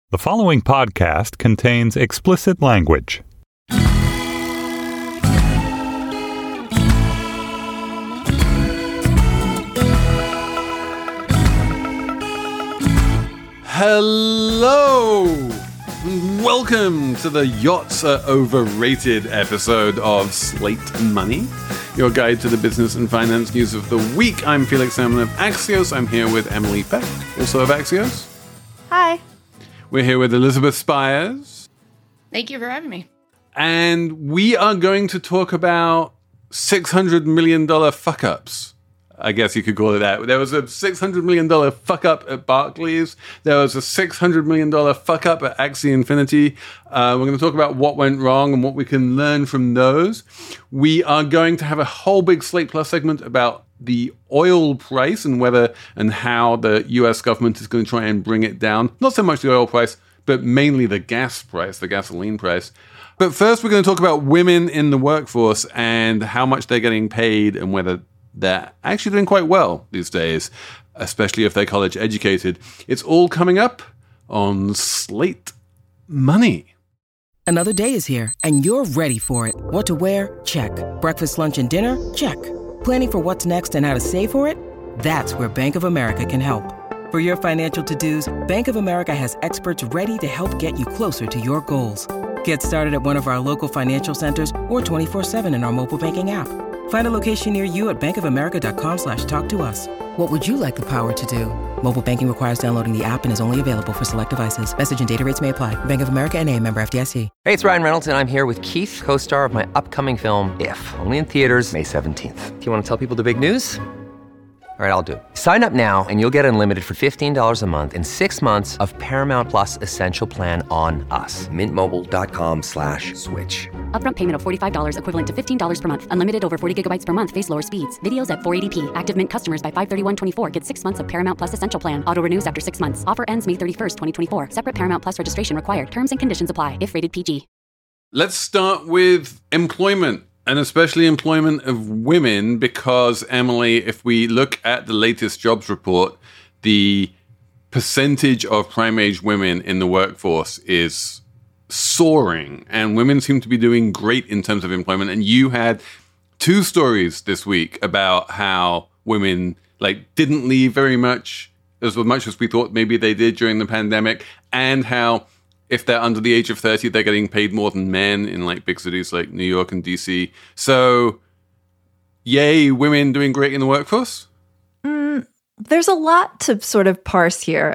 The following podcast contains explicit language. Hello! Welcome to the Yachts Are Overrated episode of Slate Money, your guide to the business and finance news of the week. I'm Felix Salmon of Axios. I'm here with Emily Peck, also of Axios. Hi. We're here with Elizabeth Spires. Thank you for having me. And we are going to talk about $600 million fuck-ups. I guess you could call it that. There was a $600 million fuck-up at Barclays. There was a $600 million fuck-up at Axie Infinity. We're going to talk about what went wrong and what we can learn from those. We are going to have a whole big Slate Plus segment about the oil price and whether and how the US government is going to try and bring it down. Not so much the oil price, but mainly the gas price, the gasoline price. But first, we're going to talk about women in the workforce and how much they're getting paid and whether they're actually doing quite well these days, especially if they're college educated. It's all coming up on Slate Money. Another day is here, and you're ready for it. What to wear? Check. Breakfast, lunch, and dinner? Check. Planning for what's next and how to save for it? That's where Bank of America can help. For your financial to-dos, Bank of America has experts ready to help get you closer to your goals. Get started at one of our local financial centers or 24/7 in our mobile banking app. Find a location near you at bankofamerica.com/talktous. What would you like the power to do? Mobile banking requires downloading the app and is only available for select devices. Message and data rates may apply. Bank of America N.A., member FDIC. Hey, it's Ryan Reynolds, and I'm here with Keith, co-star of my upcoming film, If, only in theaters May 17th. Do you want to tell people the big news? All right, I'll do it. Sign up now and you'll get unlimited for $15 a month and 6 months of Paramount Plus Essential Plan on us. MintMobile.com/switch. Upfront payment of $45 equivalent to $15 per month. Unlimited over 40 gigabytes per month. Face lower speeds. Videos at 480p. Active Mint customers by 531.24 get 6 months of Paramount Plus Essential Plan. Auto renews after 6 months. Offer ends May 31st, 2024. Separate Paramount Plus registration required. Terms and conditions apply if rated PG. Let's start with employment, and especially employment of women, because, Emily, if we look at the latest jobs report, the percentage of prime-age women in the workforce is soaring, and women seem to be doing great in terms of employment. And you had two stories this week about how women didn't leave very much as much as we thought maybe they did during the pandemic, and how if they're under the age of 30, they're getting paid more than men in big cities like New York and DC. So, yay, women doing great in the workforce? There's a lot to sort of parse here.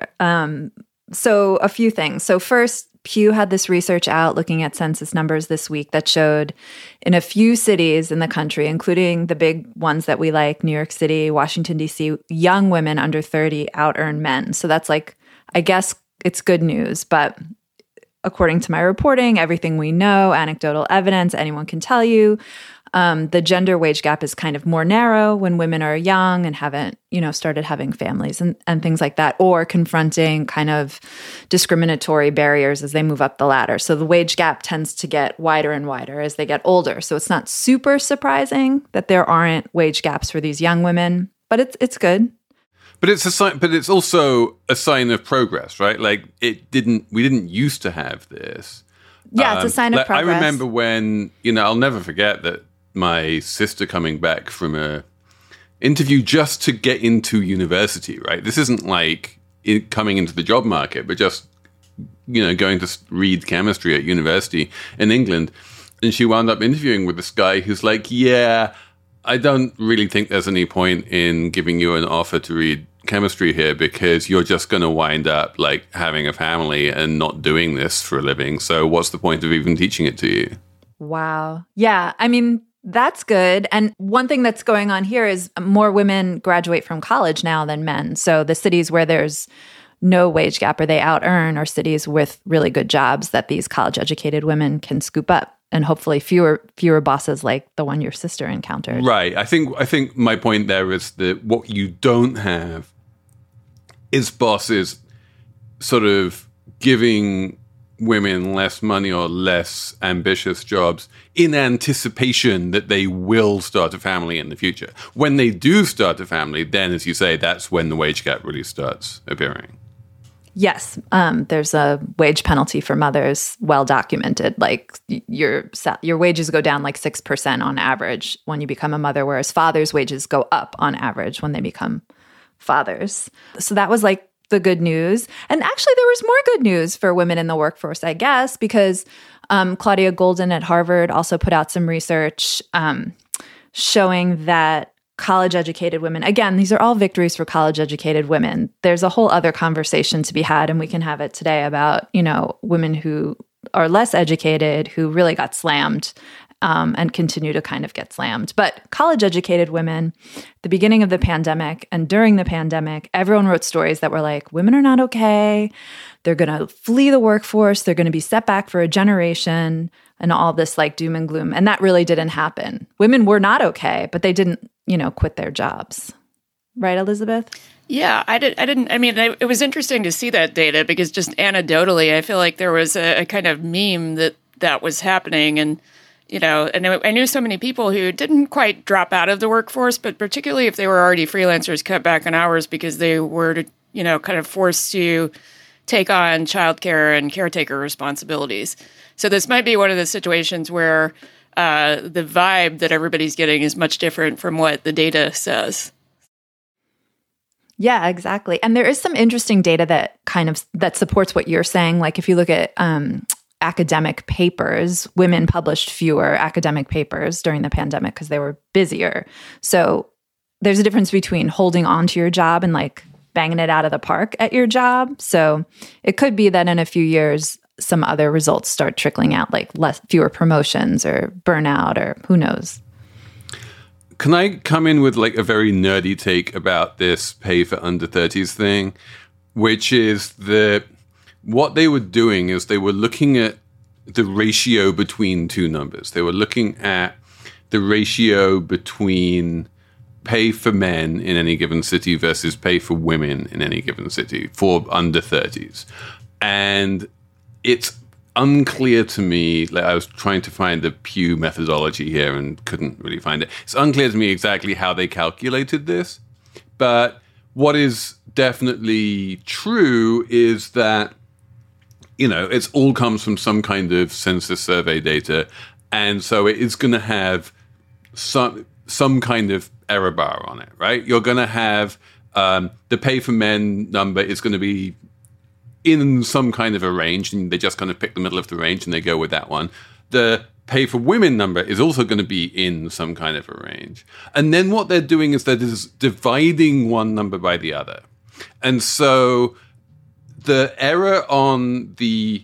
So a few things. So first, Pew had this research out looking at census numbers this week that showed in a few cities in the country, including the big ones that we like, New York City, Washington, D.C., young women under 30 out-earn men. So that's I guess it's good news, but according to my reporting, everything we know, anecdotal evidence, anyone can tell you, the gender wage gap is kind of more narrow when women are young and haven't, started having families and things like that, or confronting kind of discriminatory barriers as they move up the ladder. So the wage gap tends to get wider and wider as they get older. So it's not super surprising that there aren't wage gaps for these young women, but it's good. But it's a sign. But it's also a sign of progress, right? We didn't used to have this. Yeah, it's a sign of progress. I remember when, I'll never forget that my sister coming back from a interview just to get into university, right? This isn't coming into the job market, but just, going to read chemistry at university in England. And she wound up interviewing with this guy who's yeah, I don't really think there's any point in giving you an offer to read chemistry here because you're just going to wind up having a family and not doing this for a living. So what's the point of even teaching it to you? Wow. Yeah. I mean, that's good. And one thing that's going on here is more women graduate from college now than men. So the cities where there's no wage gap or they out-earn are cities with really good jobs that these college-educated women can scoop up. And hopefully fewer bosses like the one your sister encountered. Right. I think my point there is that what you don't have is bosses sort of giving women less money or less ambitious jobs in anticipation that they will start a family in the future. When they do start a family, then, as you say, that's when the wage gap really starts appearing. Yes, there's a wage penalty for mothers, well documented. Like your wages go down like 6% on average when you become a mother, whereas fathers' wages go up on average when they become fathers. So that was like the good news. And actually, there was more good news for women in the workforce, I guess, because Claudia Golden at Harvard also put out some research showing that college-educated women, again, these are all victories for college-educated women. There's a whole other conversation to be had, and we can have it today about, women who are less educated, who really got slammed and continue to kind of get slammed. But college-educated women, the beginning of the pandemic and during the pandemic, everyone wrote stories that were like, women are not okay. They're going to flee the workforce. They're going to be set back for a generation and all this like doom and gloom. And that really didn't happen. Women were not okay, but they didn't, quit their jobs. Right, Elizabeth? Yeah, it was interesting to see that data because just anecdotally, I feel like there was a kind of meme that was happening. And, and I knew so many people who didn't quite drop out of the workforce, but particularly if they were already freelancers, cut back on hours because they were, kind of forced to take on childcare and caretaker responsibilities. So this might be one of the situations where the vibe that everybody's getting is much different from what the data says. Yeah, exactly. And there is some interesting data that supports what you're saying. Like if you look at academic papers, women published fewer academic papers during the pandemic because they were busier. So there's a difference between holding on to your job and like banging it out of the park at your job. So it could be that in a few years, some other results start trickling out, like fewer promotions or burnout or who knows. Can I come in with like a very nerdy take about this pay for under 30s thing, which is that what they were doing is they were looking at the ratio between two numbers. They were looking at the ratio between pay for men in any given city versus pay for women in any given city for under 30s. And it's unclear to me, like I was trying to find the Pew methodology here and couldn't really find it. It's unclear to me exactly how they calculated this. But what is definitely true is that, it's all comes from some kind of census survey data. And so it is going to have some kind of error bar on it, right? You're going to have the pay for men number is going to be in some kind of a range, and they just kind of pick the middle of the range and they go with that one. The pay for women number is also going to be in some kind of a range. And then what they're doing is they're just dividing one number by the other. And so the error on the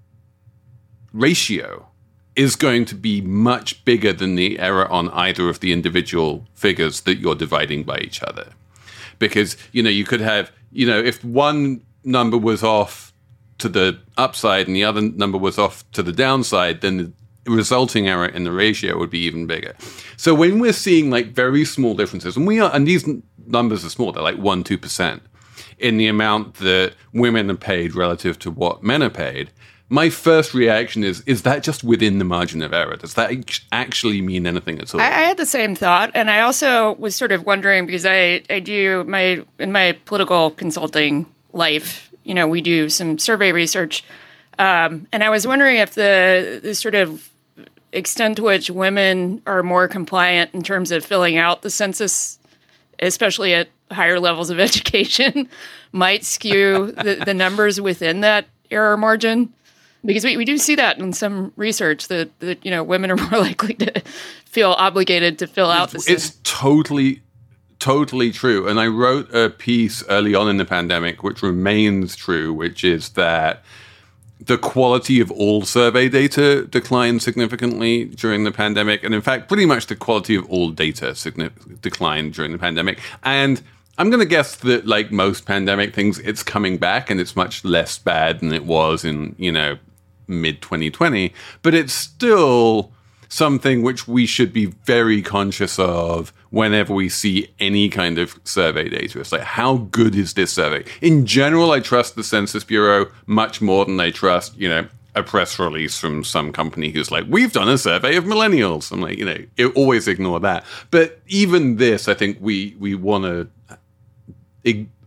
ratio is going to be much bigger than the error on either of the individual figures that you're dividing by each other. Because, you could have, if one number was off to the upside and the other number was off to the downside, then the resulting error in the ratio would be even bigger. So when we're seeing like very small differences, and these numbers are small, they're like 1-2% in the amount that women are paid relative to what men are paid, my first reaction is that just within the margin of error? Does that actually mean anything at all? I had the same thought. And I also was sort of wondering, because I do in my political consulting life, we do some survey research. And I was wondering if the sort of extent to which women are more compliant in terms of filling out the census, especially at higher levels of education, might skew the numbers within that error margin. Because we do see that in some research that women are more likely to feel obligated to fill out the census. It's totally true. And I wrote a piece early on in the pandemic, which remains true, which is that the quality of all survey data declined significantly during the pandemic. And in fact, pretty much the quality of all data declined during the pandemic. And I'm going to guess that like most pandemic things, it's coming back and it's much less bad than it was in, mid 2020. But it's still something which we should be very conscious of whenever we see any kind of survey data. It's like, how good is this survey? In general, I trust the Census Bureau much more than I trust, a press release from some company who's like, we've done a survey of millennials. I'm like, always ignore that. But even this, I think we want to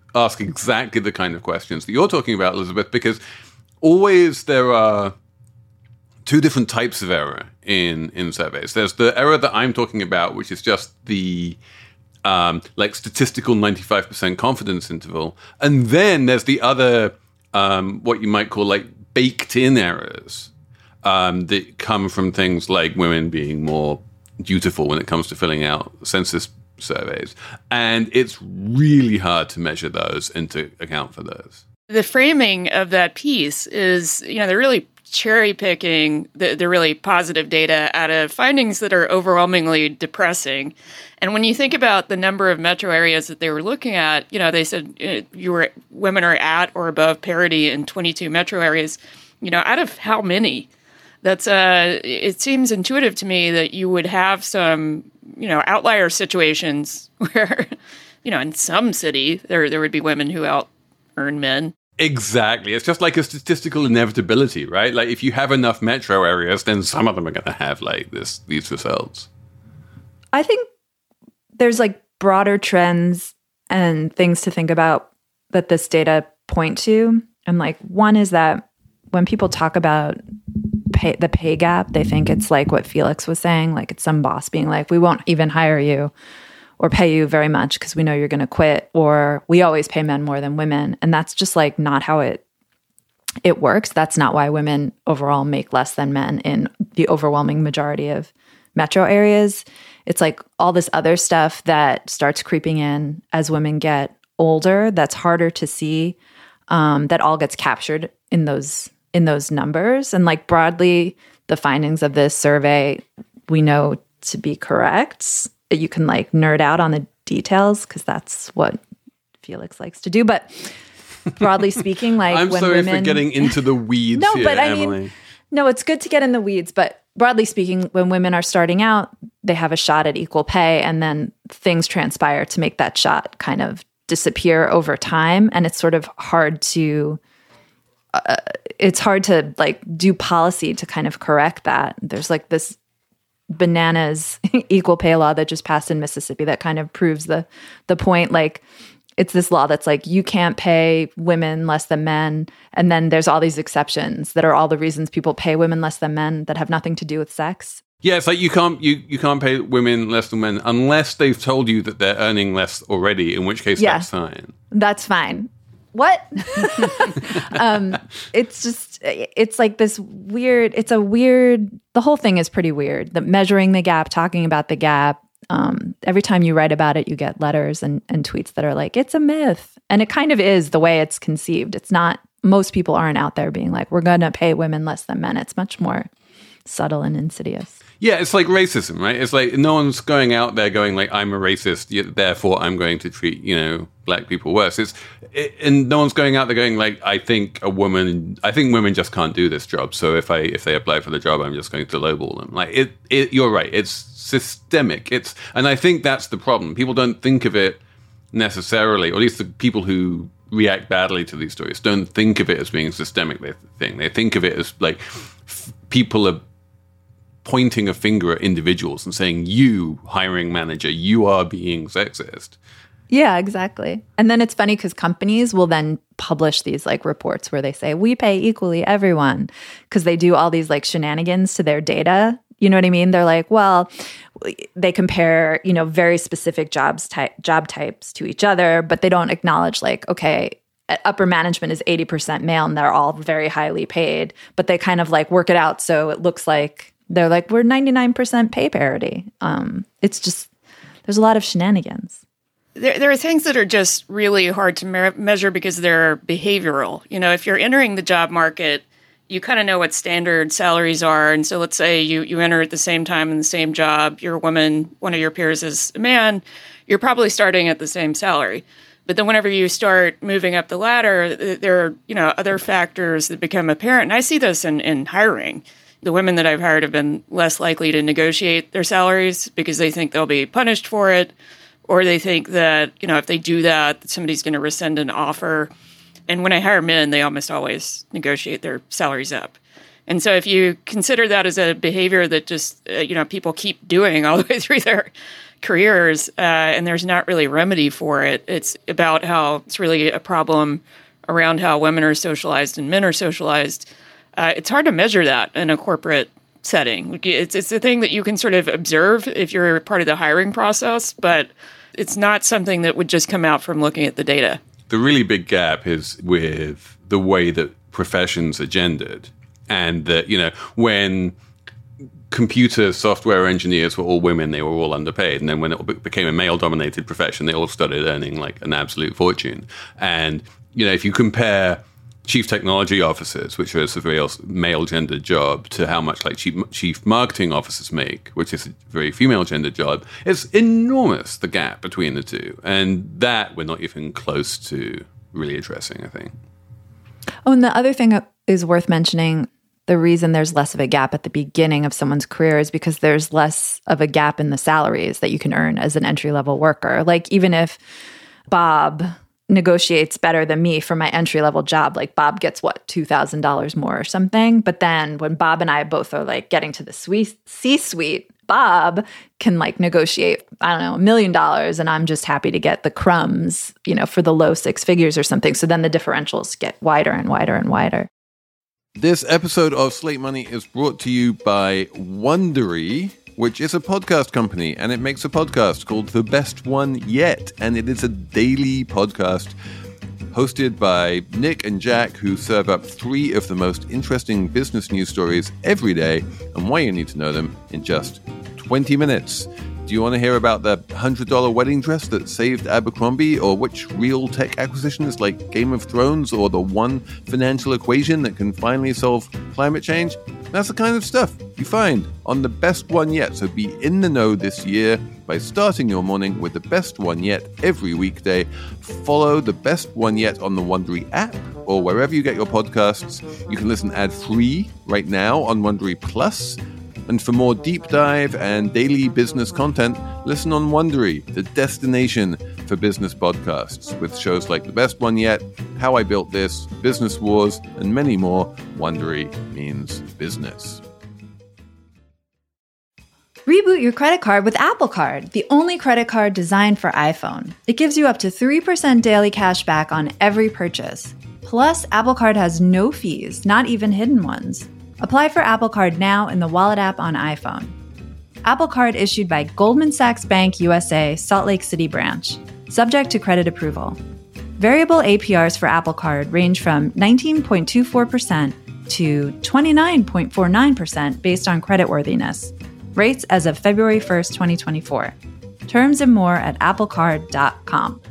ask exactly the kind of questions that you're talking about, Elizabeth, because always there are two different types of error in surveys. There's the error that I'm talking about, which is just the like statistical 95% confidence interval. And then there's the other, what you might call like baked in errors that come from things like women being more dutiful when it comes to filling out census surveys. And it's really hard to measure those and to account for those. The framing of that piece is, they're really cherry picking the really positive data out of findings that are overwhelmingly depressing. And when you think about the number of metro areas that they were looking at, they said women are at or above parity in 22 metro areas. Out of how many? That's it seems intuitive to me that you would have some, outlier situations where, in some city there would be women who out earn men. Exactly. It's just like a statistical inevitability, right? Like if you have enough metro areas, then some of them are going to have like these results. I think there's like broader trends and things to think about that this data point to. And like one is that when people talk about the pay gap, they think it's like what Felix was saying, like it's some boss being like, we won't even hire you or pay you very much because we know you're going to quit, or we always pay men more than women. And that's just like not how it works. That's not why women overall make less than men in the overwhelming majority of metro areas. It's like all this other stuff that starts creeping in as women get older that's harder to see, that all gets captured in those numbers. And like broadly, the findings of this survey we know to be correct. You can like nerd out on the details because that's what Felix likes to do. But broadly speaking, like I'm when sorry women... for getting into the weeds no, here, but I Emily. mean, no, it's good to get in the weeds. But broadly speaking, when women are starting out, they have a shot at equal pay, and then things transpire to make that shot kind of disappear over time. And it's sort of hard to... it's hard to like do policy to kind of correct that. There's like this bananas equal pay law that just passed in Mississippi that kind of proves the point. Like it's this law that's like you can't pay women less than men, and then there's all these exceptions that are all the reasons people pay women less than men that have nothing to do with sex. Yeah, it's like you can't pay women less than men unless they've told you that they're earning less already, in which case that's fine. That's fine. What? It's like this weird, the whole thing is pretty weird. The measuring the gap, talking about the gap. Every time you write about it, you get letters and tweets that are like, it's a myth. And it kind of is the way it's conceived. It's not, most people aren't out there being like, we're going to pay women less than men. It's much more subtle and insidious. Yeah, it's like racism, right? It's like no one's going out there going like, I'm a racist, therefore I'm going to treat, black people worse. And no one's going out there going like, I think women just can't do this job. So if they apply for the job, I'm just going to lowball them. Like you're right. It's systemic. And I think that's the problem. People don't think of it necessarily, or at least the people who react badly to these stories don't think of it as being a systemic thing. They think of it as like people are pointing a finger at individuals and saying, you, hiring manager, you are being sexist. Yeah, exactly. And then it's funny because companies will then publish these like reports where they say, we pay equally everyone, because they do all these like shenanigans to their data. You know what I mean? They're like, well, they compare, very specific job types to each other, but they don't acknowledge like, okay, upper management is 80% male and they're all very highly paid, but they kind of like work it out so it looks like they're like, we're 99% pay parity. It's just, there's a lot of shenanigans. There are things that are just really hard to measure because they're behavioral. If you're entering the job market, you kind of know what standard salaries are. And so let's say you enter at the same time in the same job, you're a woman, one of your peers is a man, you're probably starting at the same salary. But then whenever you start moving up the ladder, there are, other factors that become apparent. And I see this in hiring. The women that I've hired have been less likely to negotiate their salaries because they think they'll be punished for it, or they think that, if they do that somebody's going to rescind an offer. And when I hire men, they almost always negotiate their salaries up. And so if you consider that as a behavior that just, people keep doing all the way through their careers, and there's not really a remedy for it, it's about how it's really a problem around how women are socialized and men are socialized. It's hard to measure that in a corporate setting. It's a thing that you can sort of observe if you're part of the hiring process, but it's not something that would just come out from looking at the data. The really big gap is with the way that professions are gendered. And that, when computer software engineers were all women, they were all underpaid. And then when it became a male-dominated profession, they all started earning like an absolute fortune. And, if you compare chief technology officers, which is a very male-gendered job, to how much like chief marketing officers make, which is a very female-gendered job, it's enormous, the gap between the two. And that we're not even close to really addressing, I think. Oh, and the other thing is worth mentioning, the reason there's less of a gap at the beginning of someone's career is because there's less of a gap in the salaries that you can earn as an entry-level worker. Like, even if Bob negotiates better than me for my entry-level job, like Bob gets, $2,000 more or something. But then when Bob and I both are like getting to the C-suite, Bob can like negotiate, $1 million, and I'm just happy to get the crumbs, for the low six figures or something. So then the differentials get wider and wider and wider. This episode of Slate Money is brought to you by Wondery, which is a podcast company, and it makes a podcast called The Best One Yet, and it is a daily podcast hosted by Nick and Jack, who serve up 3 of the most interesting business news stories every day, and why you need to know them in just 20 minutes. Do you want to hear about the $100 wedding dress that saved Abercrombie, or which real tech acquisitions like Game of Thrones, or the one financial equation that can finally solve climate change? That's the kind of stuff you find on The Best One Yet. So be in the know this year by starting your morning with The Best One Yet every weekday. Follow The Best One Yet on the Wondery app or wherever you get your podcasts. You can listen ad-free right now on Wondery Plus. And for more deep dive and daily business content, listen on Wondery, the destination for business podcasts, with shows like The Best One Yet, How I Built This, Business Wars, and many more. Wondery means business. Reboot your credit card with Apple Card, the only credit card designed for iPhone. It gives you up to 3% daily cash back on every purchase. Plus, Apple Card has no fees, not even hidden ones. Apply for Apple Card now in the Wallet app on iPhone. Apple Card issued by Goldman Sachs Bank USA, Salt Lake City branch. Subject to credit approval. Variable APRs for Apple Card range from 19.24% to 29.49% based on creditworthiness. Rates as of February 1st, 2024. Terms and more at applecard.com.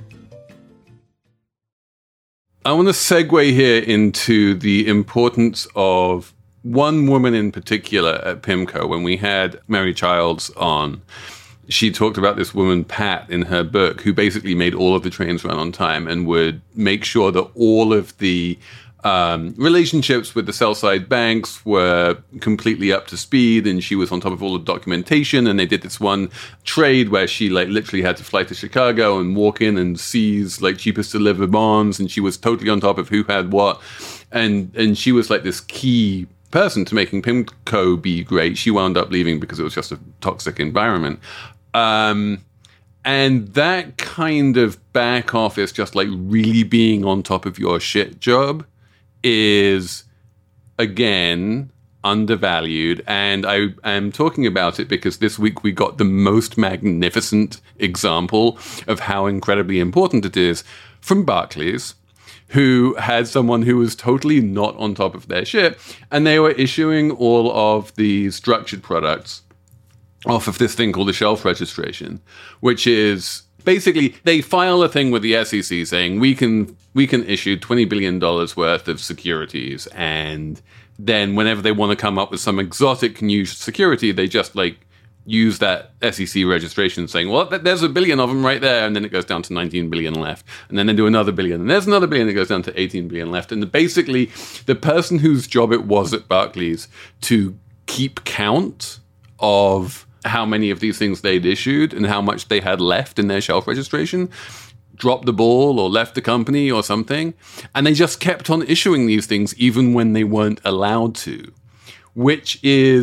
I want to segue here into the importance of one woman in particular at PIMCO. When we had Mary Childs on, she talked about this woman, Pat, in her book, who basically made all of the trains run on time and would make sure that all of the relationships with the sell-side banks were completely up to speed, and she was on top of all the documentation. And they did this one trade where she like literally had to fly to Chicago and walk in and seize like cheapest to deliver bonds, and she was totally on top of who had what, and she was like this key person to making PIMCO be great. She wound up leaving because it was just a toxic environment. And that kind of back office, just like really being on top of your shit job, is, again, undervalued. And I am talking about it because this week we got the most magnificent example of how incredibly important it is from Barclays, who had someone who was totally not on top of their shit, and they were issuing all of the structured products off of this thing called the shelf registration, which is basically they file a thing with the SEC saying we can issue $20 billion worth of securities, and then whenever they want to come up with some exotic new security, they just like use that SEC registration saying, well, there's $1 billion of them right there, and then it goes down to 19 billion left, and then they do another billion, and there's another billion that goes down to 18 billion left. And basically the person whose job it was at Barclays to keep count of how many of these things they'd issued and how much they had left in their shelf registration dropped the ball or left the company or something, and they just kept on issuing these things even when they weren't allowed to. which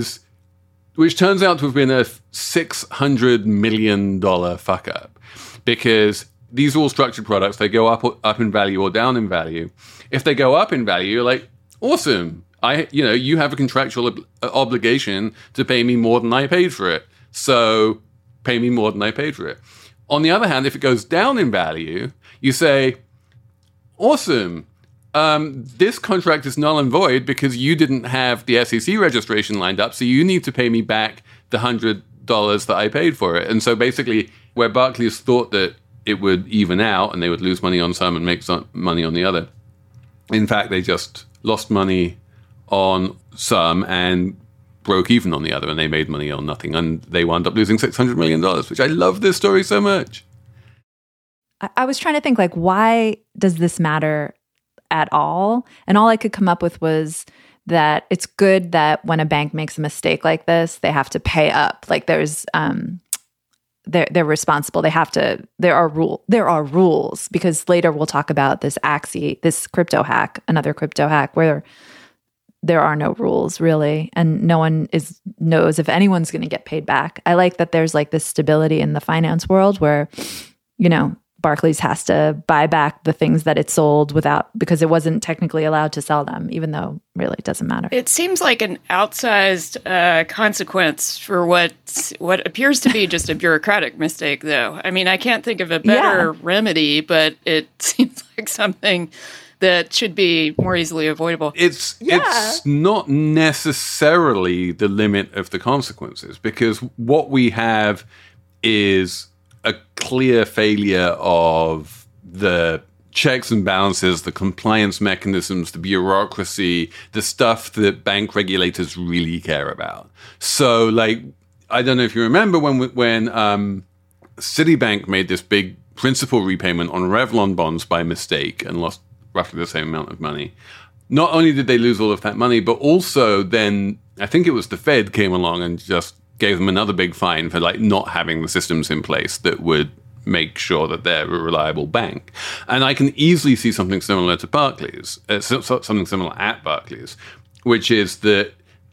turns out to have been a $600 million fuck up, because these are all structured products. They go up in value or down in value. If they go up in value, you're like, awesome. You have a contractual obligation to pay me more than I paid for it. So pay me more than I paid for it. On the other hand, if it goes down in value, you say, awesome. This contract is null and void because you didn't have the SEC registration lined up, so you need to pay me back the $100 that I paid for it. And so basically, where Barclays thought that it would even out and they would lose money on some and make some money on the other, in fact, they just lost money on some and broke even on the other, and they made money on nothing, and they wound up losing $600 million, which I love this story so much. I was trying to think, like, why does this matter at all? And all I could come up with was that it's good that when a bank makes a mistake like this, they have to pay up. Like there's, they're responsible. They have to, there are rules, because later we'll talk about this this crypto hack, another crypto hack where there are no rules really. And no one knows if anyone's going to get paid back. I like that there's like this stability in the finance world where, Barclays has to buy back the things that it sold because it wasn't technically allowed to sell them, even though really it doesn't matter. It seems like an outsized consequence for what appears to be just a bureaucratic mistake, though. I mean, I can't think of a better remedy, but it seems like something that should be more easily avoidable. It's not necessarily the limit of the consequences, because what we have is a clear failure of the checks and balances, the compliance mechanisms, the bureaucracy, the stuff that bank regulators really care about. So, like, I don't know if you remember when Citibank made this big principal repayment on Revlon bonds by mistake and lost roughly the same amount of money. Not only did they lose all of that money, but also then I think it was the Fed came along and just gave them another big fine for like not having the systems in place that would make sure that they're a reliable bank. And I can easily see something similar to Barclays, something similar at Barclays, which is that,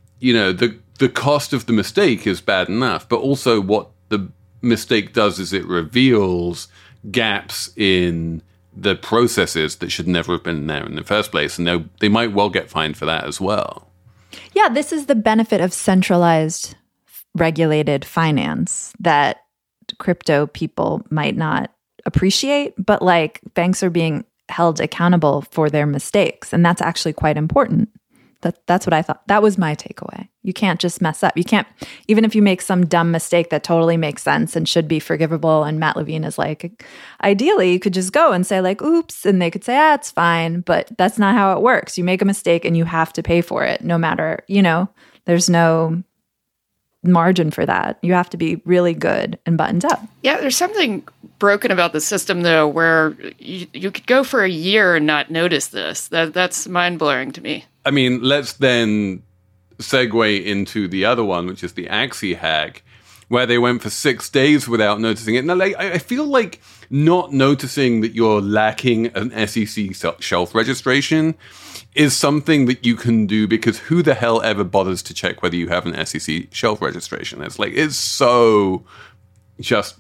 the cost of the mistake is bad enough, but also what the mistake does is it reveals gaps in the processes that should never have been there in the first place. And they might well get fined for that as well. Yeah, this is the benefit of centralized regulated finance that crypto people might not appreciate, but like banks are being held accountable for their mistakes. And that's actually quite important. That's what I thought. That was my takeaway. You can't just mess up. You can't, even if you make some dumb mistake that totally makes sense and should be forgivable. And Matt Levine is like, ideally, you could just go and say like, oops. And they could say, it's fine. But that's not how it works. You make a mistake and you have to pay for it no matter, there's no margin for that. You have to be really good and buttoned up. Yeah, there's something broken about the system, though, where you could go for a year and not notice this. That's mind-blowing to me. I mean, let's then segue into the other one, which is the Axie hack, where they went for 6 days without noticing it. Now, I feel like not noticing that you're lacking an SEC shelf registration is something that you can do, because who the hell ever bothers to check whether you have an SEC shelf registration? It's so just,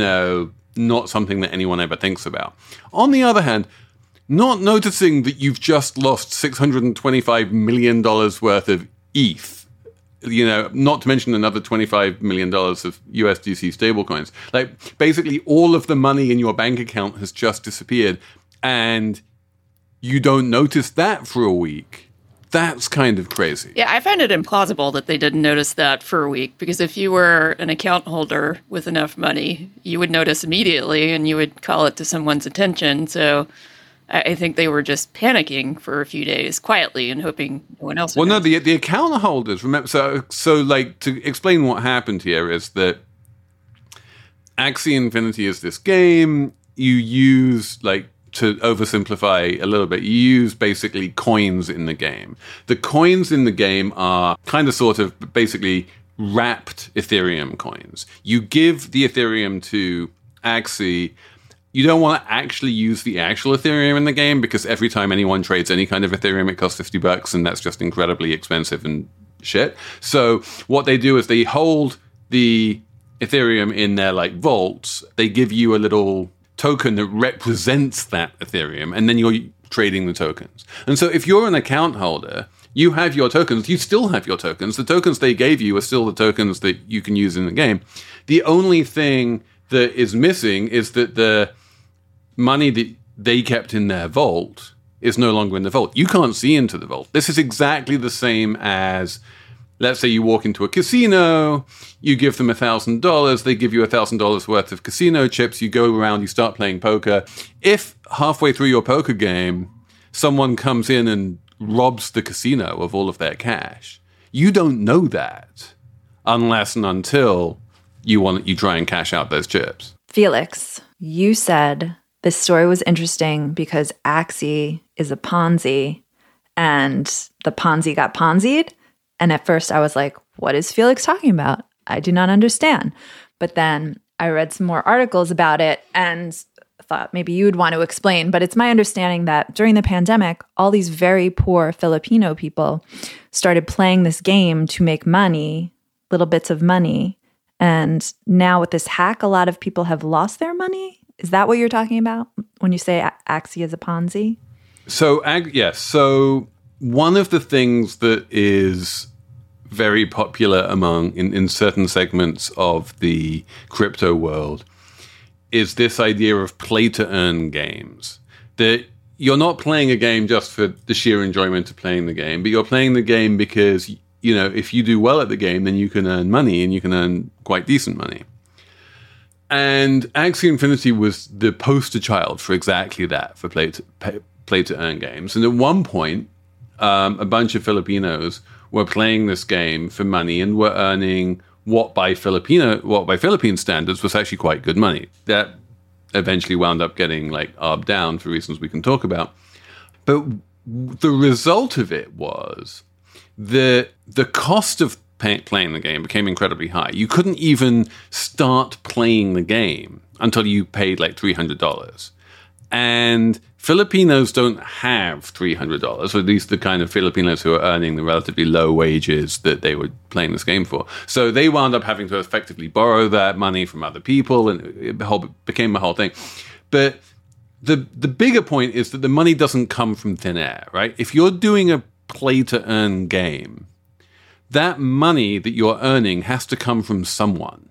not something that anyone ever thinks about. On the other hand, not noticing that you've just lost $625 million worth of ETH, not to mention another $25 million of USDC stablecoins. Like, basically all of the money in your bank account has just disappeared, and you don't notice that for a week. That's kind of crazy. Yeah, I find it implausible that they didn't notice that for a week, because if you were an account holder with enough money, you would notice immediately and you would call it to someone's attention. So I think they were just panicking for a few days quietly and hoping no one else would. Well, no, the account holders, remember, so like, to explain what happened here is that Axie Infinity is this game. You use, like, to oversimplify a little bit, you use basically coins in the game. The coins in the game are kind of sort of basically wrapped Ethereum coins. You give the Ethereum to Axie. You don't want to actually use the actual Ethereum in the game, because every time anyone trades any kind of Ethereum, it costs $50, and that's just incredibly expensive and shit. So what they do is they hold the Ethereum in their like vaults. They give you a little token that represents that Ethereum, and then you're trading the tokens. And so if you're an account holder, you have your tokens. You still have your tokens. The tokens they gave you are still the tokens that you can use in the game. The only thing that is missing is that the money that they kept in their vault is no longer in the vault. You can't see into the vault. This is exactly the same as, let's say you walk into a casino, you give them $1,000, they give you $1,000 worth of casino chips, you go around, you start playing poker. If halfway through your poker game, someone comes in and robs the casino of all of their cash, you don't know that unless and until you try and cash out those chips. Felix, you said this story was interesting because Axie is a Ponzi and the Ponzi got Ponzi'd. And at first I was like, what is Felix talking about? I do not understand. But then I read some more articles about it and thought maybe you would want to explain. But it's my understanding that during the pandemic, all these very poor Filipino people started playing this game to make money, little bits of money. And now with this hack, a lot of people have lost their money. Is that what you're talking about when you say Axie is a Ponzi? So, yes. So one of the things that is very popular in certain segments of the crypto world is this idea of play-to-earn games. That you're not playing a game just for the sheer enjoyment of playing the game, but you're playing the game because, you know, if you do well at the game, then you can earn money, and you can earn quite decent money. And Axie Infinity was the poster child for exactly that, for play-to-earn games. And at one point, a bunch of Filipinos were playing this game for money and were earning what by Philippine standards was actually quite good money. That eventually wound up getting like arbed down for reasons we can talk about. But the result of it was the cost of playing the game became incredibly high. You couldn't even start playing the game until you paid like $300. And Filipinos don't have $300, or at least the kind of Filipinos who are earning the relatively low wages that they were playing this game for. So they wound up having to effectively borrow that money from other people, and it became a whole thing. But the bigger point is that the money doesn't come from thin air, right? If you're doing a play-to-earn game, that money that you're earning has to come from someone.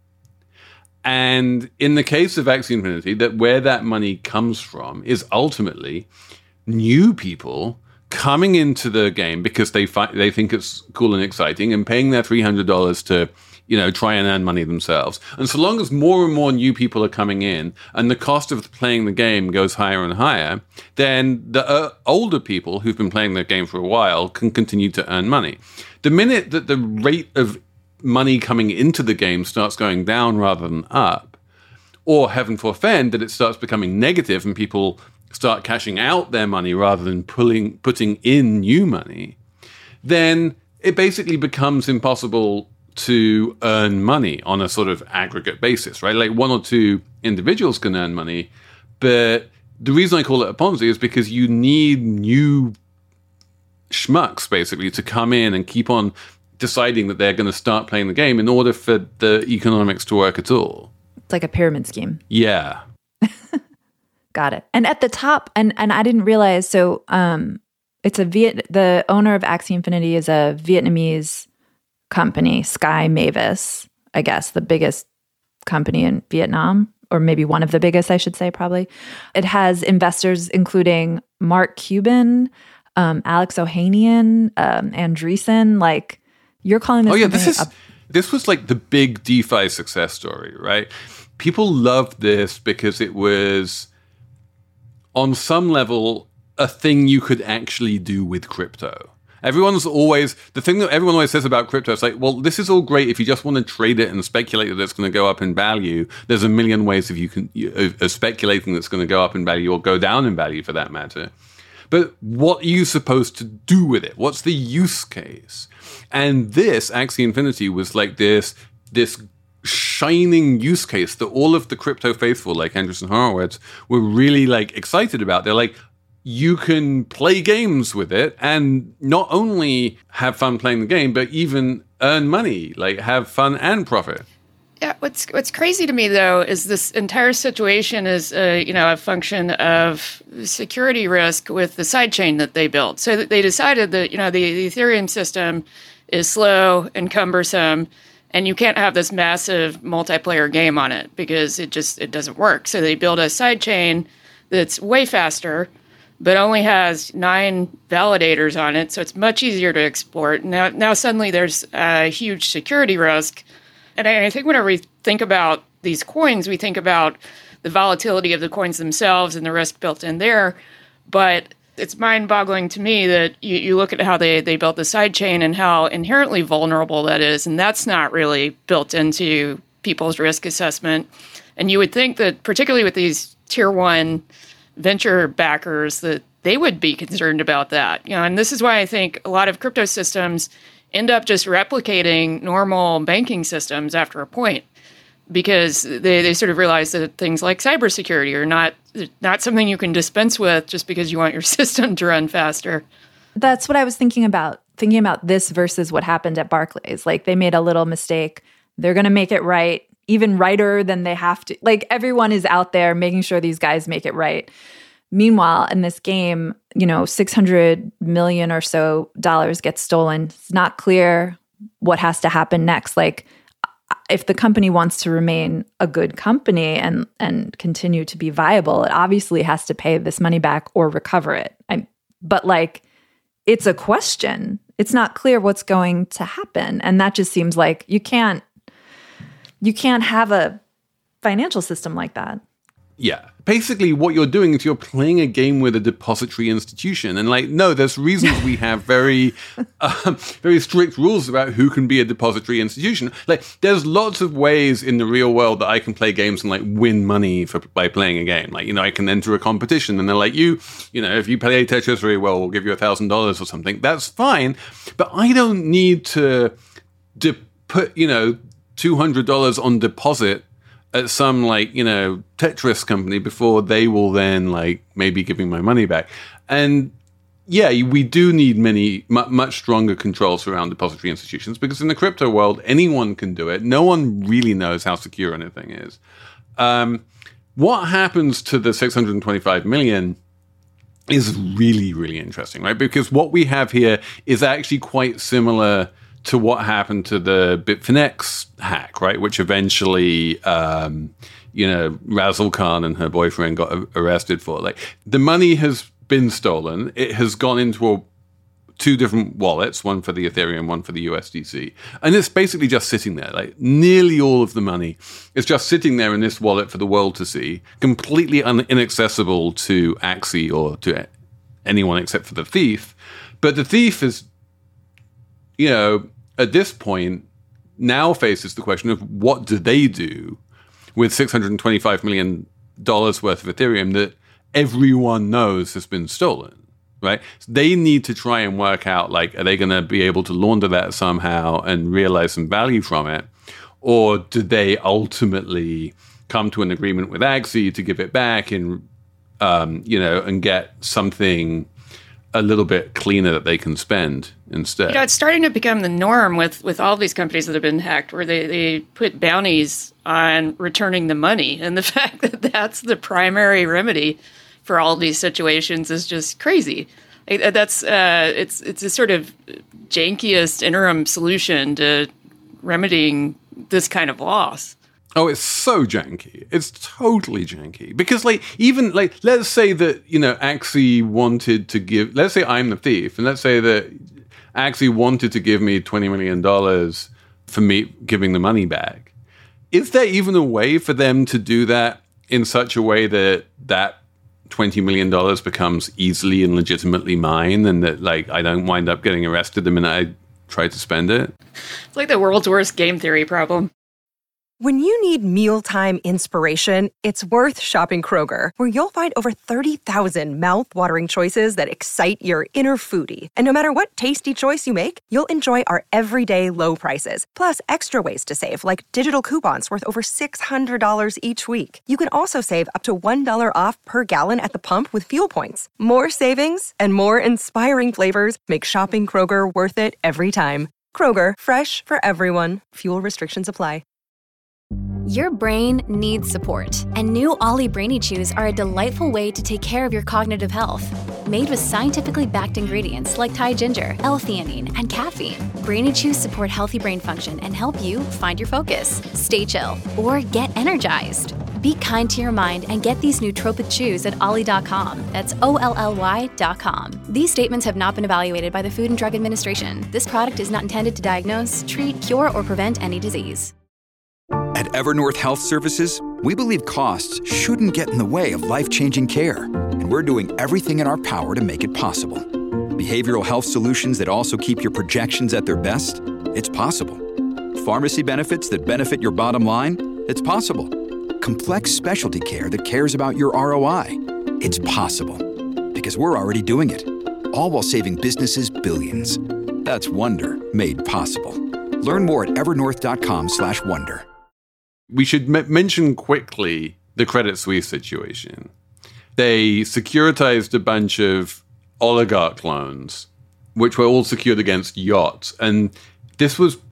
And in the case of Axie Infinity, that where that money comes from is ultimately new people coming into the game because they think it's cool and exciting and paying their $300 to, you know, try and earn money themselves. And so long as more and more new people are coming in and the cost of playing the game goes higher and higher, then the older people who've been playing the game for a while can continue to earn money. The minute that the rate of money coming into the game starts going down rather than up, or heaven forfend that it starts becoming negative and people start cashing out their money rather than putting in new money, then it basically becomes impossible to earn money on a sort of aggregate basis, right? Like one or two individuals can earn money, but the reason I call it a Ponzi is because you need new schmucks basically to come in and keep on deciding that they're going to start playing the game in order for the economics to work at all. It's like a pyramid scheme. Yeah. Got it. And at the top, and I didn't realize, so it's the owner of Axie Infinity is a Vietnamese company, Sky Mavis, I guess, the biggest company in Vietnam, or maybe one of the biggest, I should say, probably. It has investors including Mark Cuban, Alex Ohanian, Andreessen, like, you're calling this? Oh yeah, this was like the big DeFi success story, right? People loved this because it was, on some level, a thing you could actually do with crypto. The thing that everyone always says about crypto is like, well, this is all great if you just want to trade it and speculate that it's going to go up in value. There's a million ways of speculating that's going to go up in value or go down in value for that matter. But what are you supposed to do with it? What's the use case? And this, Axie Infinity, was like this shining use case that all of the crypto faithful, like Andreessen Horowitz, were really like excited about. They're like, you can play games with it and not only have fun playing the game, but even earn money, like have fun and profit. Yeah, what's crazy to me though is this entire situation is a function of security risk with the sidechain that they built. So that they decided that the Ethereum system is slow and cumbersome, and you can't have this massive multiplayer game on it because it doesn't work. So they built a sidechain that's way faster, but only has 9 validators on it, so it's much easier to exploit. Now suddenly there's a huge security risk. And I think whenever we think about these coins, we think about the volatility of the coins themselves and the risk built in there. But it's mind-boggling to me that you look at how they built the sidechain and how inherently vulnerable that is, and that's not really built into people's risk assessment. And you would think that, particularly with these tier 1 venture backers, that they would be concerned about that. And this is why I think a lot of crypto systems end up just replicating normal banking systems after a point, because they sort of realize that things like cybersecurity are not something you can dispense with just because you want your system to run faster. That's what I was thinking about this versus what happened at Barclays. Like, they made a little mistake. They're going to make it right, even righter than they have to. Like, everyone is out there making sure these guys make it right. Meanwhile, in this game, $600 million or so gets stolen. It's not clear what has to happen next. Like, if the company wants to remain a good company and continue to be viable, it obviously has to pay this money back or recover it. But it's a question. It's not clear what's going to happen. And that just seems like you can't have a financial system like that. Yeah. Basically, what you're doing is you're playing a game with a depository institution. And no, there's reasons we have very, very strict rules about who can be a depository institution. There's lots of ways in the real world that I can play games and win money by playing a game. I can enter a competition and they're like, if you play Tetris very well, we'll give you $1,000 or something. That's fine. But I don't need to put, $200 on deposit at some Tetris company before they will then maybe give me my money back. And yeah, we do need much stronger controls around depository institutions, because in the crypto world, anyone can do it. No one really knows how secure anything is. What happens to the 625 million is really, really interesting, right? Because what we have here is actually quite similar to what happened to the Bitfinex hack, right? Which eventually, Razzle Khan and her boyfriend got arrested for. The money has been stolen. It has gone into 2 different wallets, one for the Ethereum, one for the USDC. And it's basically just sitting there. Nearly all of the money is just sitting there in this wallet for the world to see, completely inaccessible to Axie or to anyone except for the thief. But the thief is, at this point, now faces the question of what do they do with $625 million worth of Ethereum that everyone knows has been stolen, right? So they need to try and work out, are they going to be able to launder that somehow and realize some value from it? Or do they ultimately come to an agreement with Axie to give it back and, and get something a little bit cleaner that they can spend instead? It's starting to become the norm with all these companies that have been hacked, where they put bounties on returning the money. And the fact that that's the primary remedy for all these situations is just crazy. It's a sort of jankiest interim solution to remedying this kind of loss. Oh, it's so janky. It's totally janky. Because, even, let's say that, Axie wanted to give... Let's say I'm the thief, and let's say that Axie wanted to give me $20 million for me giving the money back. Is there even a way for them to do that in such a way that $20 million becomes easily and legitimately mine, and that, I don't wind up getting arrested the minute I try to spend it? It's like the world's worst game theory problem. When you need mealtime inspiration, it's worth shopping Kroger, where you'll find over 30,000 mouth-watering choices that excite your inner foodie. And no matter what tasty choice you make, you'll enjoy our everyday low prices, plus extra ways to save, like digital coupons worth over $600 each week. You can also save up to $1 off per gallon at the pump with fuel points. More savings and more inspiring flavors make shopping Kroger worth it every time. Kroger, fresh for everyone. Fuel restrictions apply. Your brain needs support, and new Ollie Brainy Chews are a delightful way to take care of your cognitive health. Made with scientifically backed ingredients like Thai ginger, L-theanine, and caffeine, Brainy Chews support healthy brain function and help you find your focus, stay chill, or get energized. Be kind to your mind and get these nootropic chews at ollie.com. That's OLLY.com. These statements have not been evaluated by the Food and Drug Administration. This product is not intended to diagnose, treat, cure, or prevent any disease. At Evernorth Health Services, we believe costs shouldn't get in the way of life-changing care, and we're doing everything in our power to make it possible. Behavioral health solutions that also keep your projections at their best? It's possible. Pharmacy benefits that benefit your bottom line? It's possible. Complex specialty care that cares about your ROI? It's possible. Because we're already doing it. All while saving businesses billions. That's Wonder made possible. Learn more at evernorth.com/wonder. We should mention quickly the Credit Suisse situation. They securitized a bunch of oligarch loans, which were all secured against yachts. And this was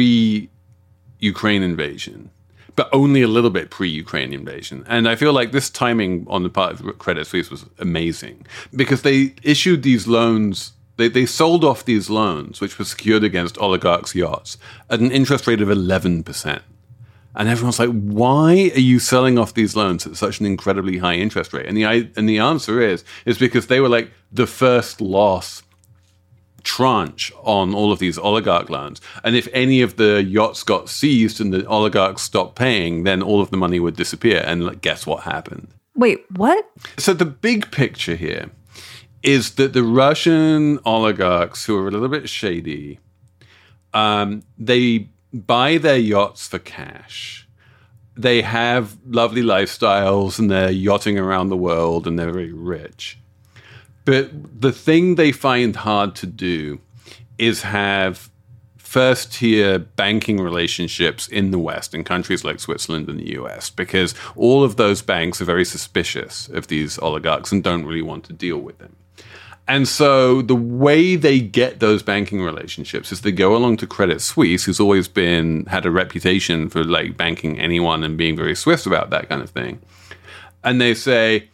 pre-Ukraine invasion, but only a little bit pre-Ukraine invasion. And I feel like this timing on the part of Credit Suisse was amazing because they issued these loans. They sold off these loans, which were secured against oligarchs' yachts, at an interest rate of 11%. And everyone's like, why are you selling off these loans at such an incredibly high interest rate? And the answer is because they were like the first loss tranche on all of these oligarch loans. And if any of the yachts got seized and the oligarchs stopped paying, then all of the money would disappear. And guess what happened? Wait, what? So the big picture here is that the Russian oligarchs, who are a little bit shady, they buy their yachts for cash. They have lovely lifestyles and they're yachting around the world and they're very rich. But the thing they find hard to do is have first-tier banking relationships in the West, in countries like Switzerland and the US, because all of those banks are very suspicious of these oligarchs and don't really want to deal with them. And so the way they get those banking relationships is they go along to Credit Suisse, who's always had a reputation for like banking anyone and being very swift about that kind of thing. And they say,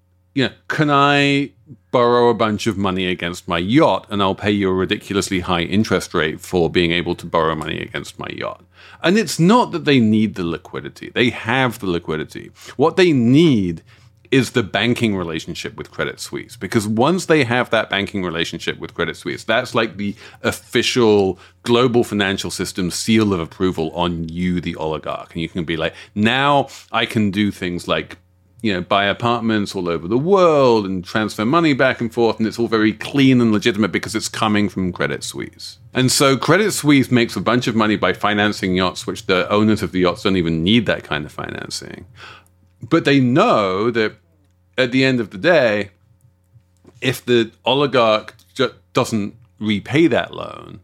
can I borrow a bunch of money against my yacht and I'll pay you a ridiculously high interest rate for being able to borrow money against my yacht? And it's not that they need the liquidity. They have the liquidity. What they need is the banking relationship with Credit Suisse. Because once they have that banking relationship with Credit Suisse, that's like the official global financial system seal of approval on you, the oligarch. And you can be like, now I can do things like, buy apartments all over the world and transfer money back and forth. And it's all very clean and legitimate because it's coming from Credit Suisse. And so Credit Suisse makes a bunch of money by financing yachts, which the owners of the yachts don't even need that kind of financing. But they know that at the end of the day, if the oligarch doesn't repay that loan,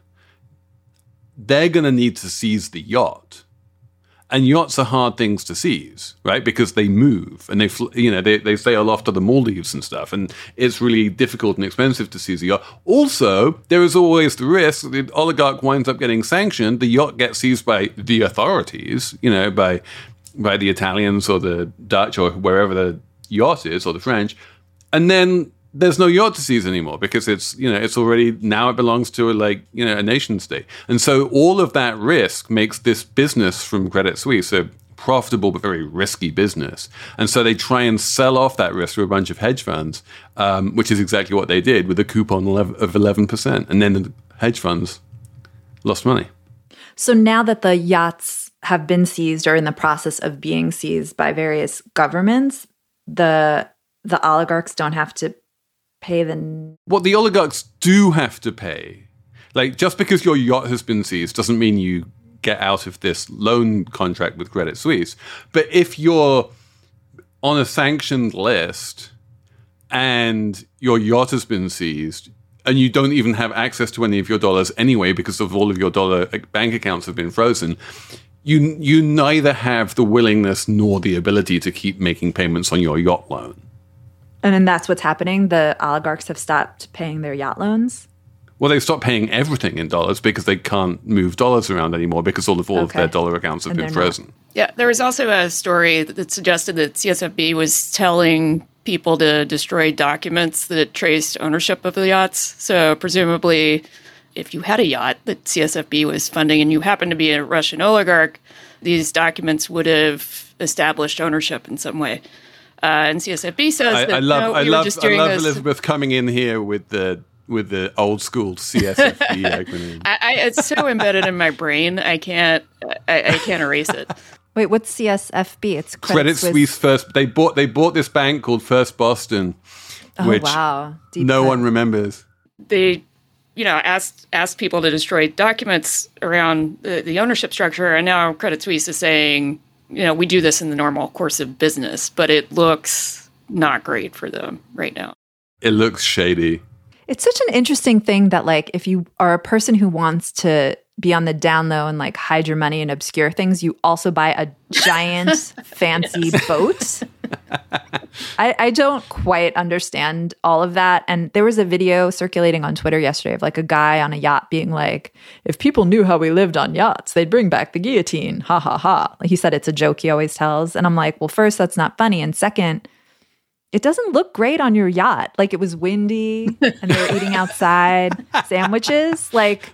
they're going to need to seize the yacht. And yachts are hard things to seize, right? Because they move and they sail off to the Maldives and stuff. And it's really difficult and expensive to seize a yacht. Also, there is always the risk that the oligarch winds up getting sanctioned. The yacht gets seized by the authorities, by the Italians or the Dutch or wherever the yacht is, or the French, and then there's no yacht to seize anymore because it's already, now it belongs to a nation state. And so all of that risk makes this business from Credit Suisse a profitable but very risky business. And so they try and sell off that risk to a bunch of hedge funds, which is exactly what they did with a coupon of 11%. And then the hedge funds lost money. So now that the yachts have been seized or in the process of being seized by various governments, the oligarchs don't have to pay What the oligarchs do have to pay, like just because your yacht has been seized doesn't mean you get out of this loan contract with Credit Suisse. But if you're on a sanctioned list and your yacht has been seized and you don't even have access to any of your dollars anyway because of all of your dollar bank accounts have been frozen, you neither have the willingness nor the ability to keep making payments on your yacht loan. And then that's what's happening. The oligarchs have stopped paying their yacht loans. Well, they stopped paying everything in dollars because they can't move dollars around anymore because all of their dollar accounts have been frozen. Yeah, there was also a story that suggested that CSFB was telling people to destroy documents that traced ownership of the yachts. So presumably, if you had a yacht that CSFB was funding and you happened to be a Russian oligarch, these documents would have established ownership in some way. And CSFB says that I love this. Elizabeth coming in here with the old school CSFB acronym. It's so embedded in my brain, I can't erase it. Wait, what's CSFB? It's Credit Suisse First. They bought this bank called First Boston, which no one remembers. They, asked people to destroy documents around the ownership structure, and now Credit Suisse is saying, we do this in the normal course of business, but it looks not great for them right now. It looks shady. It's such an interesting thing that, like, if you are a person who wants to be on the down low and, like, hide your money in obscure things, you also buy a giant fancy boat. I don't quite understand all of that. And there was a video circulating on Twitter yesterday of, like, a guy on a yacht being like, if people knew how we lived on yachts, they'd bring back the guillotine. Ha, ha, ha. He said it's a joke he always tells. And I'm like, well, first, that's not funny. And second, it doesn't look great on your yacht. Like, it was windy and they were eating outside sandwiches. Like,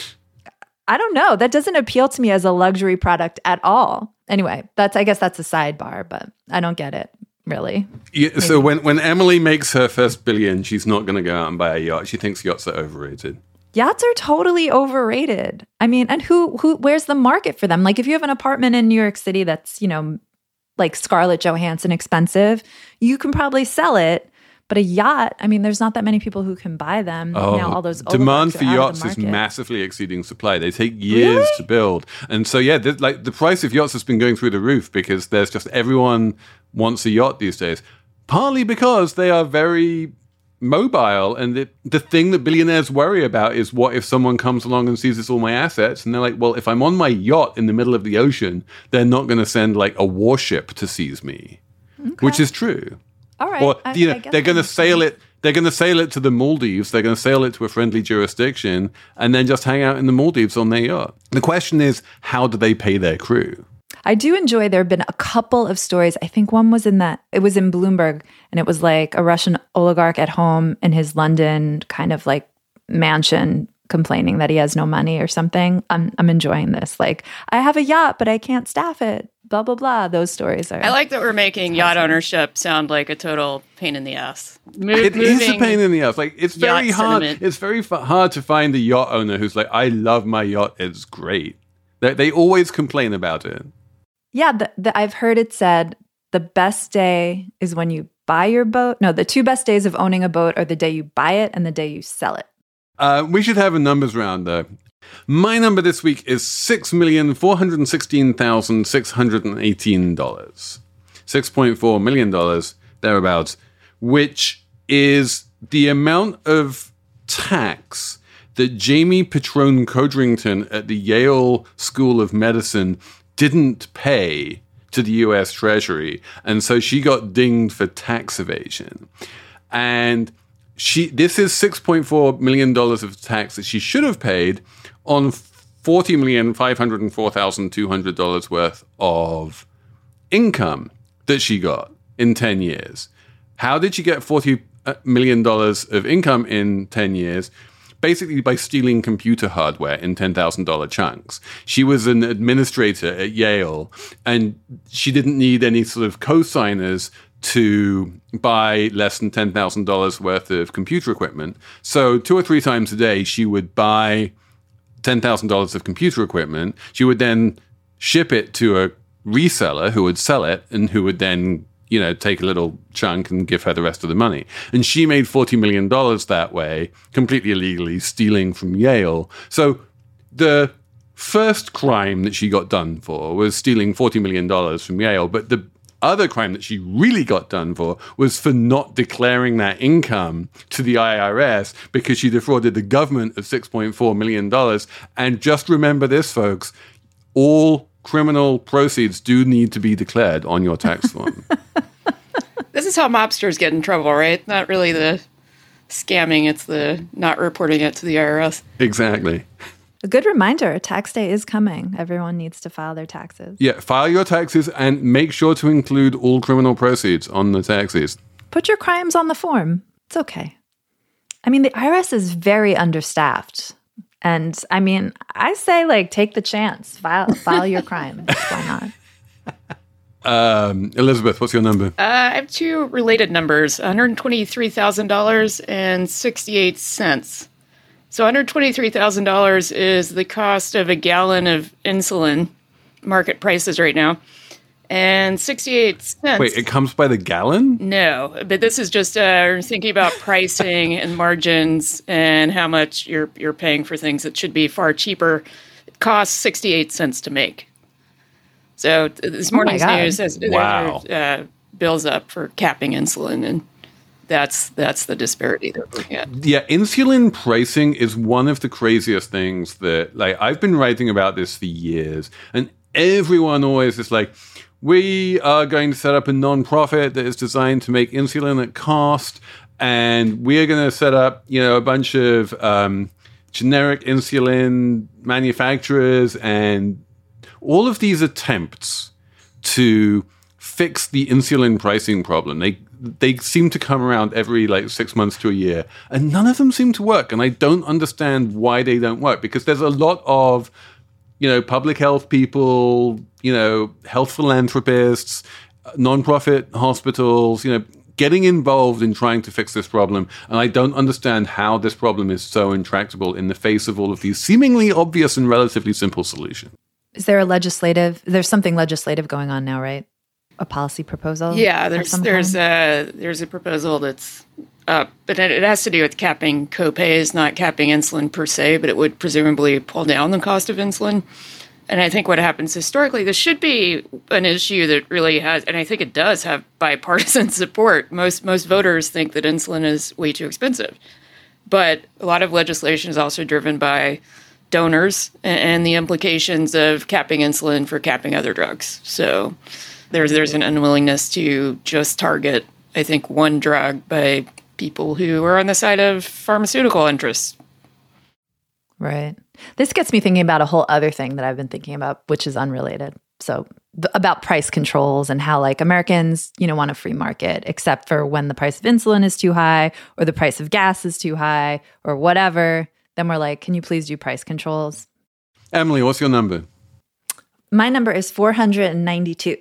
I don't know. That doesn't appeal to me as a luxury product at all. Anyway, I guess that's a sidebar, but I don't get it, really. Yeah, so when Emily makes her first billion, she's not going to go out and buy a yacht. She thinks yachts are overrated. Yachts are totally overrated. I mean, and where's the market for them? Like, if you have an apartment in New York City that's, like Scarlett Johansson expensive, you can probably sell it. But a yacht, I mean, there's not that many people who can buy them. Now all those demand for yachts is massively exceeding supply. They take years to build. And so, yeah, like the price of yachts has been going through the roof because there's just everyone wants a yacht these days. Partly because they are very mobile. And the thing that billionaires worry about is what if someone comes along and seizes all my assets? And they're like, well, if I'm on my yacht in the middle of the ocean, they're not going to send like a warship to seize me, which is true. All right. Or they're going to sail it. They're going to sail it to the Maldives. They're going to sail it to a friendly jurisdiction and then just hang out in the Maldives on their yacht. The question is, how do they pay their crew? I do enjoy, there have been a couple of stories. I think one was it was in Bloomberg, and it was like a Russian oligarch at home in his London kind of like mansion complaining that he has no money or something. I'm enjoying this. Like, I have a yacht, but I can't staff it. Blah, blah, blah. Those stories are... I like that we're making yacht ownership sound like a total pain in the ass. It is a pain in the ass. Like, it's very hard. It's very hard to find a yacht owner who's like, I love my yacht. It's great. They always complain about it. Yeah, I've heard it said the best day is when you buy your boat. No, the two best days of owning a boat are the day you buy it and the day you sell it. We should have a numbers round, though. My number this week is $6,416,618. $6.4 million, thereabouts, which is the amount of tax that Jamie Petrone Codrington at the Yale School of Medicine didn't pay to the US Treasury. And so she got dinged for tax evasion. And this is $6.4 million of tax that she should have paid on $40,504,200 worth of income that she got in 10 years. How did she get $40 million of income in 10 years? Basically by stealing computer hardware in $10,000 chunks. She was an administrator at Yale, and she didn't need any sort of co-signers to buy less than $10,000 worth of computer equipment. So 2 or 3 times a day, she would buy $10,000 of computer equipment. She would then ship it to a reseller who would sell it and who would then, take a little chunk and give her the rest of the money. And she made $40 million that way, completely illegally, stealing from Yale. So the first crime that she got done for was stealing $40 million from Yale, but the other crime that she really got done for was for not declaring that income to the IRS because she defrauded the government of $6.4 million. And just remember this, folks, all criminal proceeds do need to be declared on your tax form. This is how mobsters get in trouble, right? Not really the scamming, it's the not reporting it to the IRS. Exactly. A good reminder, tax day is coming. Everyone needs to file their taxes. Yeah, file your taxes and make sure to include all criminal proceeds on the taxes. Put your crimes on the form. It's okay. I mean, the IRS is very understaffed. And I mean, I say like take the chance. File your crimes. Why not? Elizabeth, what's your number? I have two related numbers, $123,000 and 68 cents. So $123,000 is the cost of a gallon of insulin, market prices right now, and 68 cents. Wait, it comes by the gallon? No, but this is just thinking about pricing and margins and how much you're paying for things that should be far cheaper. It costs 68 cents to make. So this morning's news says there bills up for capping insulin, and that's the disparity they're looking at. Yeah, insulin pricing is one of the craziest things that, like, I've been writing about this for years, and everyone always is like, we are going to set up a nonprofit that is designed to make insulin at cost, and we are going to set up, a bunch of generic insulin manufacturers, and all of these attempts to fix the insulin pricing problem. They seem to come around every 6 months to a year, and none of them seem to work. And I don't understand why they don't work, because there's a lot of, public health people, health philanthropists, nonprofit hospitals, getting involved in trying to fix this problem. And I don't understand how this problem is so intractable in the face of all of these seemingly obvious and relatively simple solutions. Is there there's something legislative going on now, right? A policy proposal? Yeah, there's a proposal that's up, but it has to do with capping copays, not capping insulin per se, but it would presumably pull down the cost of insulin. And I think what happens historically, this should be an issue that really has, and I think it does have bipartisan support. Most voters think that insulin is way too expensive, but a lot of legislation is also driven by donors and the implications of capping insulin for capping other drugs. So there's an unwillingness to just target, I think, one drug by people who are on the side of pharmaceutical interests. Right. This gets me thinking about a whole other thing that I've been thinking about, which is unrelated. So about price controls and how Americans, want a free market, except for when the price of insulin is too high or the price of gas is too high or whatever. Then we're like, can you please do price controls? Emily, what's your number? My number is 492.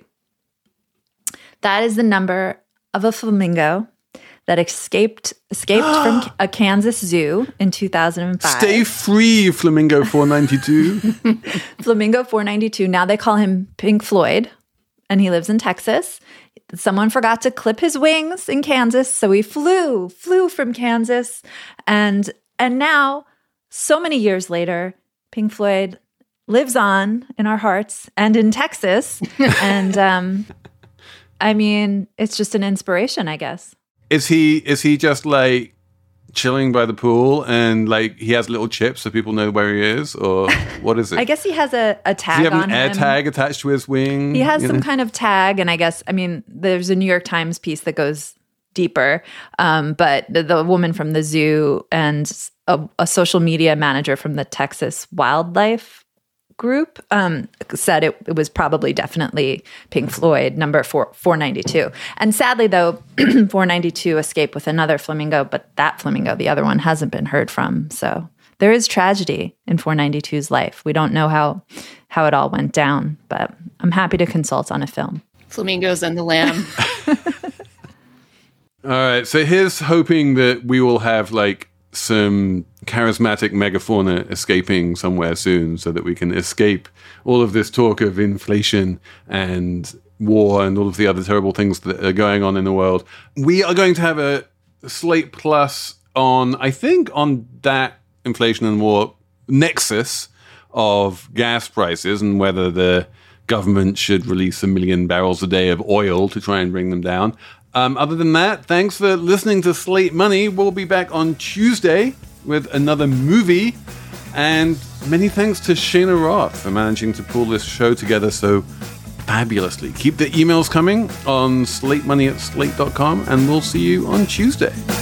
That is the number of a flamingo that escaped from a Kansas zoo in 2005. Stay free, Flamingo 492. Flamingo 492. Now they call him Pink Floyd, and he lives in Texas. Someone forgot to clip his wings in Kansas, so he flew from Kansas. And now, so many years later, Pink Floyd lives on in our hearts and in Texas. And I mean, it's just an inspiration, I guess. Is he just chilling by the pool and he has little chips so people know where he is, or what is it? I guess he has a tag on him. Does he have an air tag attached to his wing? He has some kind of tag, and I guess, there's a New York Times piece that goes deeper, but the woman from the zoo and a social media manager from the Texas Wildlife Group said it was probably definitely Pink Floyd, number 492. And sadly, though, 492 escaped with another flamingo, but that flamingo, the other one, hasn't been heard from. So there is tragedy in 492's life. We don't know how it all went down, but I'm happy to consult on a film. Flamingos and the Lamb. All right, so here's hoping that we will have some charismatic megafauna escaping somewhere soon so that we can escape all of this talk of inflation and war and all of the other terrible things that are going on in the world. We are going to have a Slate Plus on that inflation and war nexus of gas prices and whether the government should release 1 million barrels a day of oil to try and bring them down. Other than that, thanks for listening to Slate Money. We'll be back on Tuesday with another movie. And many thanks to Shayna Roth for managing to pull this show together so fabulously. Keep the emails coming on slatemoney@slate.com, and we'll see you on Tuesday.